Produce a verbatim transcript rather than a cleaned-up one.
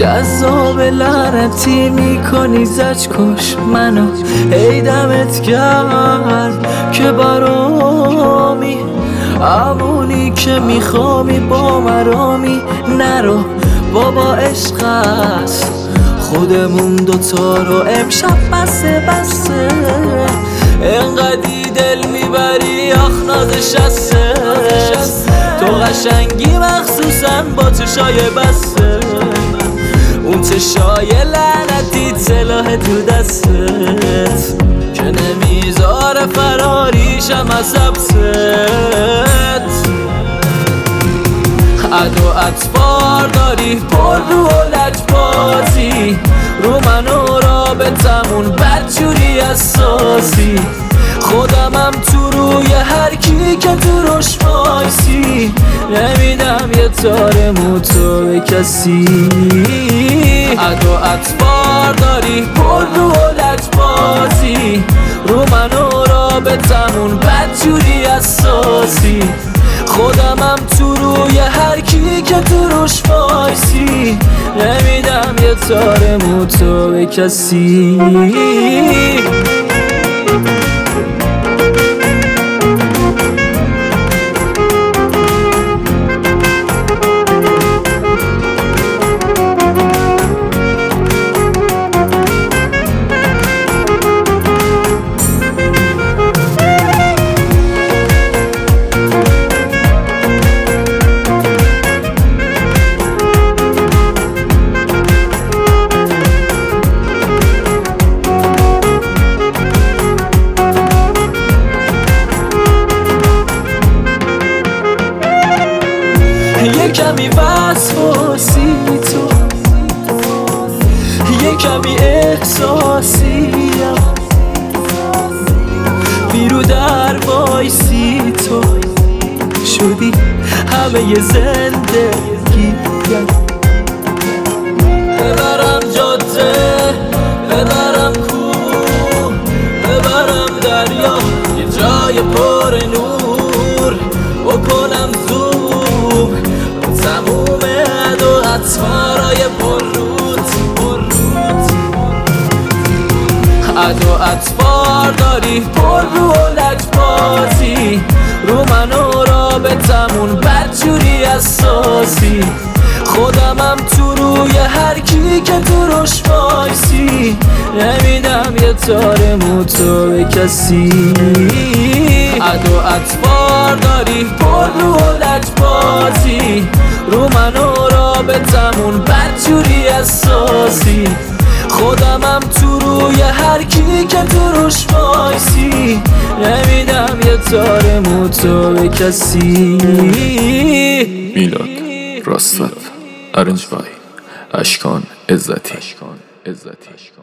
جذاب لعنتی میکنی زج کش منو ای دمت گرم که برامی همونی که میخوامی با مرامی نرو بابا عشق است خودمون دوتا رو امشب بسه بسه انقدی دل میبری آخ نازشسته تو قشنگی مخصوصا با چشای بسته اون چشای لعنتی سلاح تو دستت که نمیذاره فراریشم از حبست عد و اطفار داری پر رو و لجبازی رو من و رابطمون بدجوری اساسی خودمم تو روی هر کی که تو روش وایسی نمیدم یه تار موتو به کسی عد و اطفار داری پر رو و لجبازی رو من و رابطمون بدجوری اساسی خودمم تو روی هر کی که تو روش وایسی نمیدم یه تار موتو به کسی یه کمی وسواسی تو یه کمی احساسیم بیرو در وایسی تو شدی همه ی زندگی ببرم جاده ببرم کوه ببرم دریا یه جای پر نور بکنم زوم تموم عد و اطفارای پرروت پرروت عد و اطفار داری پر رو و لجبازی رو من و رابطمون بدجوری اساسی خودمم تو روی هر کی که تو روش وایسی نمیدم یه تار موتو به کسی عد و اطفار داری پر رو و لجبازی رو من و رابطمون بدجوری اساسی خودمم تو روی هر کی که تو روش وایسی نمیدم یه تار موتو به کسی میلاد راستت ارنج بای اشکان عزتی